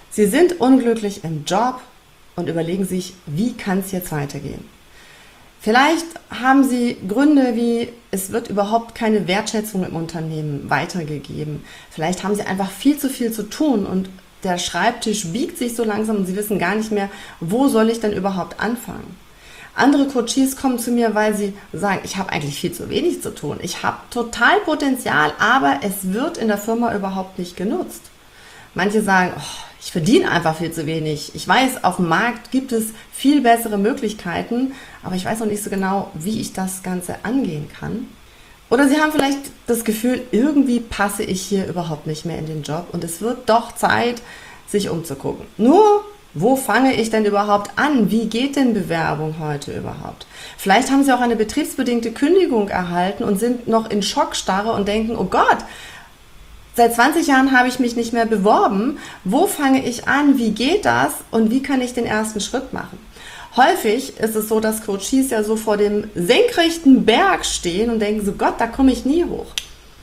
Sie sind unglücklich im Job und überlegen sich, wie kann es jetzt weitergehen. Vielleicht haben Sie Gründe wie, es wird überhaupt keine Wertschätzung im Unternehmen weitergegeben. Vielleicht haben Sie einfach viel zu tun und der Schreibtisch biegt sich so langsam und Sie wissen gar nicht mehr, wo soll ich denn überhaupt anfangen. Andere Coaches kommen zu mir, weil sie sagen, ich habe eigentlich viel zu wenig zu tun. Ich habe total Potenzial, aber es wird in der Firma überhaupt nicht genutzt. Manche sagen, oh, ich verdiene einfach viel zu wenig. Ich weiß, auf dem Markt gibt es viel bessere Möglichkeiten, aber ich weiß noch nicht so genau, wie ich das Ganze angehen kann. Oder sie haben vielleicht das Gefühl, irgendwie passe ich hier überhaupt nicht mehr in den Job und es wird doch Zeit, sich umzugucken. Nur, wo fange ich denn überhaupt an? Wie geht denn Bewerbung heute überhaupt? Vielleicht haben sie auch eine betriebsbedingte Kündigung erhalten und sind noch in Schockstarre und denken, oh Gott, seit 20 Jahren habe ich mich nicht mehr beworben. Wo fange ich an? Wie geht das? Und wie kann ich den ersten Schritt machen? Häufig ist es so, dass Coaches ja so vor dem senkrechten Berg stehen und denken so, Gott, da komme ich nie hoch.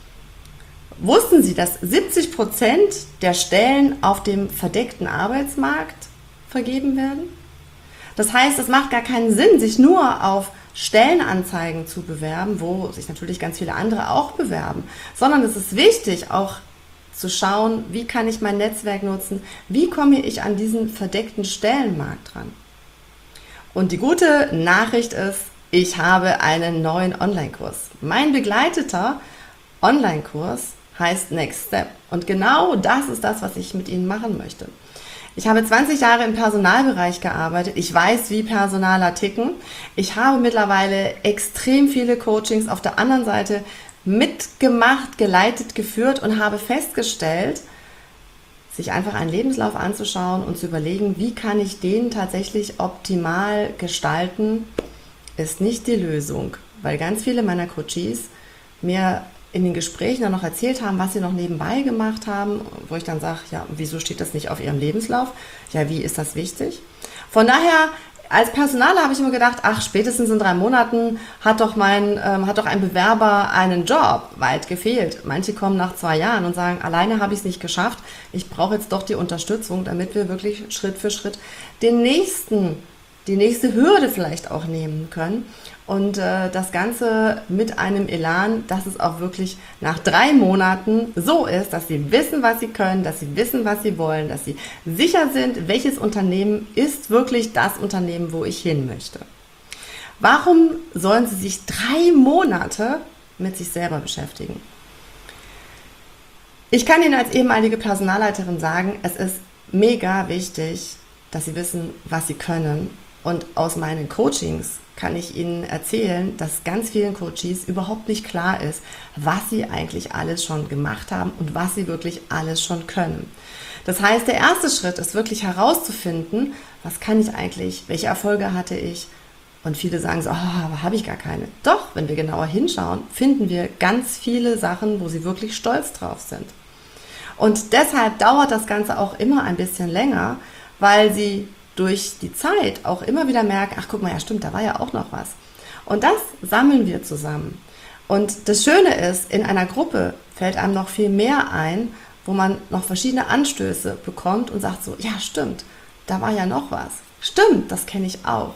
Wussten Sie, dass 70% der Stellen auf dem verdeckten Arbeitsmarkt vergeben werden? Das heißt, es macht gar keinen Sinn, sich nur auf Stellenanzeigen zu bewerben, wo sich natürlich ganz viele andere auch bewerben, sondern es ist wichtig, auch zu schauen, wie kann ich mein Netzwerk nutzen, wie komme ich an diesen verdeckten Stellenmarkt dran. Und die gute Nachricht ist, ich habe einen neuen Online-Kurs. Mein begleiteter Online-Kurs heißt Next Step. Und genau das ist das, was ich mit Ihnen machen möchte. Ich habe 20 Jahre im Personalbereich gearbeitet. Ich weiß, wie Personaler ticken. Ich habe mittlerweile extrem viele Coachings auf der anderen Seite mitgemacht, geleitet, geführt und habe festgestellt, sich einfach einen Lebenslauf anzuschauen und zu überlegen, wie kann ich den tatsächlich optimal gestalten, ist nicht die Lösung. Weil ganz viele meiner Coaches mir in den Gesprächen dann noch erzählt haben, was sie noch nebenbei gemacht haben, wo ich dann sage, ja, wieso steht das nicht auf ihrem Lebenslauf? Ja, wie ist das wichtig? Von daher, als Personaler habe ich immer gedacht, ach, spätestens in 3 Monaten hat doch ein Bewerber einen Job, weit gefehlt. Manche kommen nach 2 Jahren und sagen, alleine habe ich es nicht geschafft, ich brauche jetzt doch die Unterstützung, damit wir wirklich Schritt für Schritt die nächste Hürde vielleicht auch nehmen können. Und das Ganze mit einem Elan, dass es auch wirklich nach 3 Monaten so ist, dass Sie wissen, was Sie können, dass Sie wissen, was Sie wollen, dass Sie sicher sind, welches Unternehmen ist wirklich das Unternehmen, wo ich hin möchte. Warum sollen Sie sich 3 Monate mit sich selber beschäftigen? Ich kann Ihnen als ehemalige Personalleiterin sagen, es ist mega wichtig, dass Sie wissen, was Sie können. Und aus meinen Coachings kann ich Ihnen erzählen, dass ganz vielen Coaches überhaupt nicht klar ist, was sie eigentlich alles schon gemacht haben und was sie wirklich alles schon können. Das heißt, der erste Schritt ist wirklich herauszufinden, was kann ich eigentlich, welche Erfolge hatte ich. Und viele sagen so, aber habe ich gar keine. Doch, wenn wir genauer hinschauen, finden wir ganz viele Sachen, wo sie wirklich stolz drauf sind. Und deshalb dauert das Ganze auch immer ein bisschen länger, weil sie durch die Zeit auch immer wieder merken, ach guck mal, ja stimmt, da war ja auch noch was. Und das sammeln wir zusammen. Und das Schöne ist, in einer Gruppe fällt einem noch viel mehr ein, wo man noch verschiedene Anstöße bekommt und sagt so, ja stimmt, da war ja noch was. Stimmt, das kenne ich auch.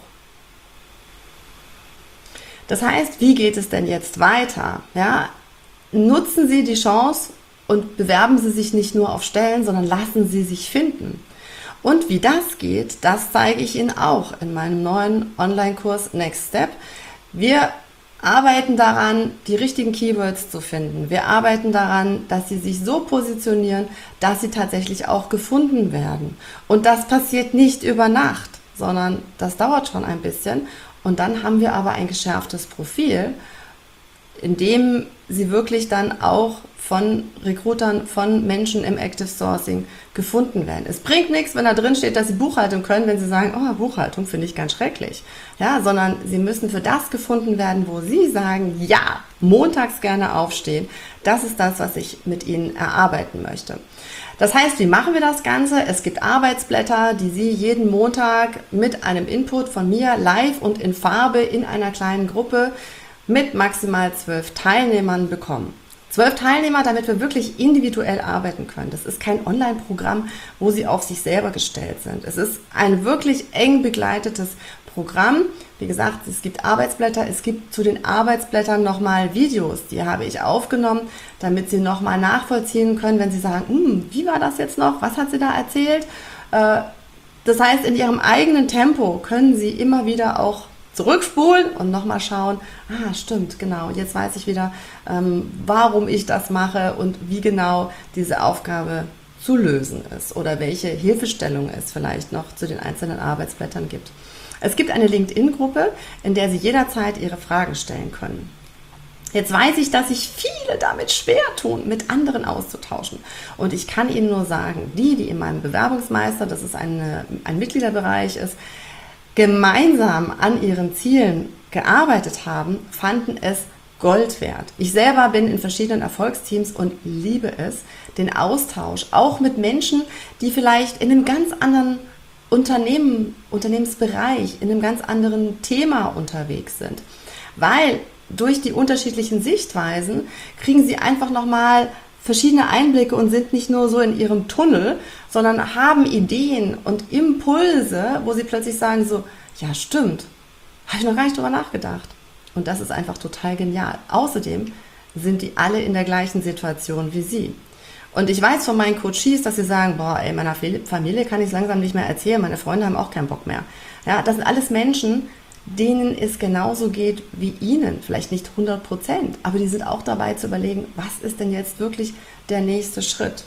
Das heißt, wie geht es denn jetzt weiter? Ja, nutzen Sie die Chance und bewerben Sie sich nicht nur auf Stellen, sondern lassen Sie sich finden. Und wie das geht, das zeige ich Ihnen auch in meinem neuen Online-Kurs Next Step. Wir arbeiten daran, die richtigen Keywords zu finden. Wir arbeiten daran, dass Sie sich so positionieren, dass Sie tatsächlich auch gefunden werden. Und das passiert nicht über Nacht, sondern das dauert schon ein bisschen. Und dann haben wir aber ein geschärftes Profil, in dem Sie wirklich dann auch von Recruitern, von Menschen im Active Sourcing gefunden werden. Es bringt nichts, wenn da drin steht, dass Sie Buchhaltung können, wenn Sie sagen, oh, Buchhaltung finde ich ganz schrecklich. Ja, sondern Sie müssen für das gefunden werden, wo Sie sagen, ja, montags gerne aufstehen. Das ist das, was ich mit Ihnen erarbeiten möchte. Das heißt, wie machen wir das Ganze? Es gibt Arbeitsblätter, die Sie jeden Montag mit einem Input von mir live und in Farbe in einer kleinen Gruppe mit maximal 12 Teilnehmern bekommen. 12 Teilnehmer, damit wir wirklich individuell arbeiten können. Das ist kein Online-Programm, wo Sie auf sich selber gestellt sind. Es ist ein wirklich eng begleitetes Programm. Wie gesagt, es gibt Arbeitsblätter, es gibt zu den Arbeitsblättern nochmal Videos, die habe ich aufgenommen, damit Sie nochmal nachvollziehen können, wenn Sie sagen, wie war das jetzt noch, was hat sie da erzählt? Das heißt, in Ihrem eigenen Tempo können Sie immer wieder auch zurückspulen und nochmal schauen, stimmt, genau, jetzt weiß ich wieder, warum ich das mache und wie genau diese Aufgabe zu lösen ist oder welche Hilfestellung es vielleicht noch zu den einzelnen Arbeitsblättern gibt. Es gibt eine LinkedIn-Gruppe, in der Sie jederzeit Ihre Fragen stellen können. Jetzt weiß ich, dass sich viele damit schwer tun, mit anderen auszutauschen. Und ich kann Ihnen nur sagen, die in meinem Bewerbungsmeister, das ist ein Mitgliederbereich ist, gemeinsam an ihren Zielen gearbeitet haben, fanden es Gold wert. Ich selber bin in verschiedenen Erfolgsteams und liebe es, den Austausch, auch mit Menschen, die vielleicht in einem ganz anderen Unternehmensbereich, in einem ganz anderen Thema unterwegs sind. Weil durch die unterschiedlichen Sichtweisen kriegen sie einfach nochmal verschiedene Einblicke und sind nicht nur so in ihrem Tunnel, sondern haben Ideen und Impulse, wo sie plötzlich sagen so, ja stimmt, habe ich noch gar nicht drüber nachgedacht. Und das ist einfach total genial. Außerdem sind die alle in der gleichen Situation wie Sie. Und ich weiß von meinen Coaches, dass sie sagen, meiner Familie kann ich es langsam nicht mehr erzählen, meine Freunde haben auch keinen Bock mehr. Ja, das sind alles Menschen, denen es genauso geht wie Ihnen, vielleicht nicht 100%, aber die sind auch dabei zu überlegen, was ist denn jetzt wirklich der nächste Schritt?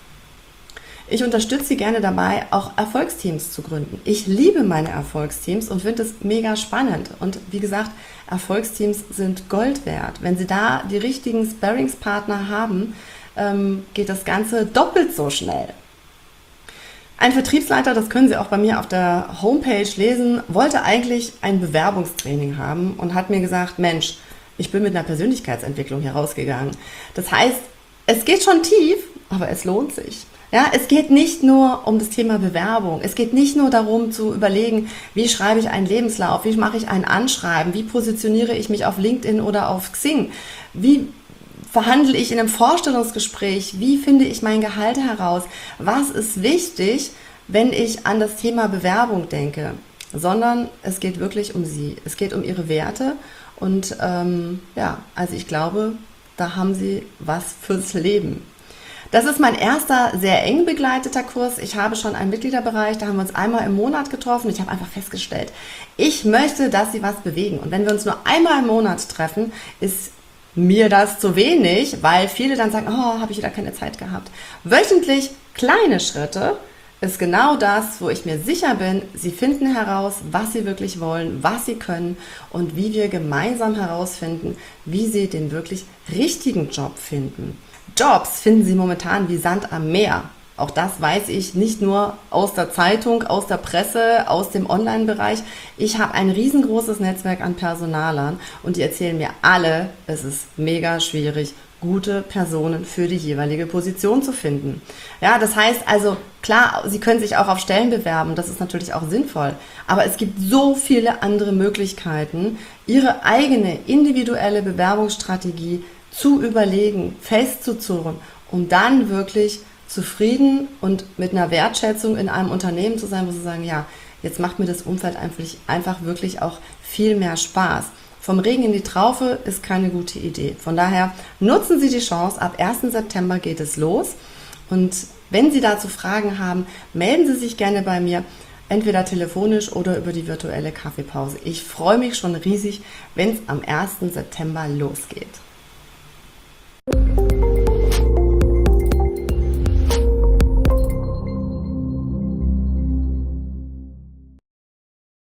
Ich unterstütze Sie gerne dabei, auch Erfolgsteams zu gründen. Ich liebe meine Erfolgsteams und finde es mega spannend. Und wie gesagt, Erfolgsteams sind Gold wert. Wenn Sie da die richtigen Sparringspartner haben, geht das Ganze doppelt so schnell. Ein Vertriebsleiter, das können Sie auch bei mir auf der Homepage lesen, wollte eigentlich ein Bewerbungstraining haben und hat mir gesagt, Mensch, ich bin mit einer Persönlichkeitsentwicklung hier rausgegangen. Das heißt, es geht schon tief, aber es lohnt sich. Ja, es geht nicht nur um das Thema Bewerbung. Es geht nicht nur darum zu überlegen, wie schreibe ich einen Lebenslauf, wie mache ich ein Anschreiben, wie positioniere ich mich auf LinkedIn oder auf Xing, wie verhandle ich in einem Vorstellungsgespräch, wie finde ich mein Gehalt heraus, was ist wichtig, wenn ich an das Thema Bewerbung denke, sondern es geht wirklich um Sie, es geht um Ihre Werte und also ich glaube, da haben Sie was fürs Leben. Das ist mein erster sehr eng begleiteter Kurs. Ich habe schon einen Mitgliederbereich, da haben wir uns einmal im Monat getroffen. Ich habe einfach festgestellt, ich möchte, dass Sie was bewegen. Und wenn wir uns nur einmal im Monat treffen, ist mir das zu wenig, weil viele dann sagen, habe ich wieder keine Zeit gehabt. Wöchentlich kleine Schritte ist genau das, wo ich mir sicher bin, Sie finden heraus, was Sie wirklich wollen, was Sie können und wie wir gemeinsam herausfinden, wie Sie den wirklich richtigen Job finden. Jobs finden Sie momentan wie Sand am Meer. Auch das weiß ich nicht nur aus der Zeitung, aus der Presse, aus dem Online-Bereich. Ich habe ein riesengroßes Netzwerk an Personalern und die erzählen mir alle, es ist mega schwierig, gute Personen für die jeweilige Position zu finden. Ja, das heißt also, klar, Sie können sich auch auf Stellen bewerben, das ist natürlich auch sinnvoll, aber es gibt so viele andere Möglichkeiten, Ihre eigene individuelle Bewerbungsstrategie zu überlegen, festzuzurren, um dann wirklich zufrieden und mit einer Wertschätzung in einem Unternehmen zu sein, wo Sie sagen, ja, jetzt macht mir das Umfeld einfach wirklich auch viel mehr Spaß. Vom Regen in die Traufe ist keine gute Idee. Von daher nutzen Sie die Chance, ab 1. September geht es los. Und wenn Sie dazu Fragen haben, melden Sie sich gerne bei mir, entweder telefonisch oder über die virtuelle Kaffeepause. Ich freue mich schon riesig, wenn es am 1. September losgeht.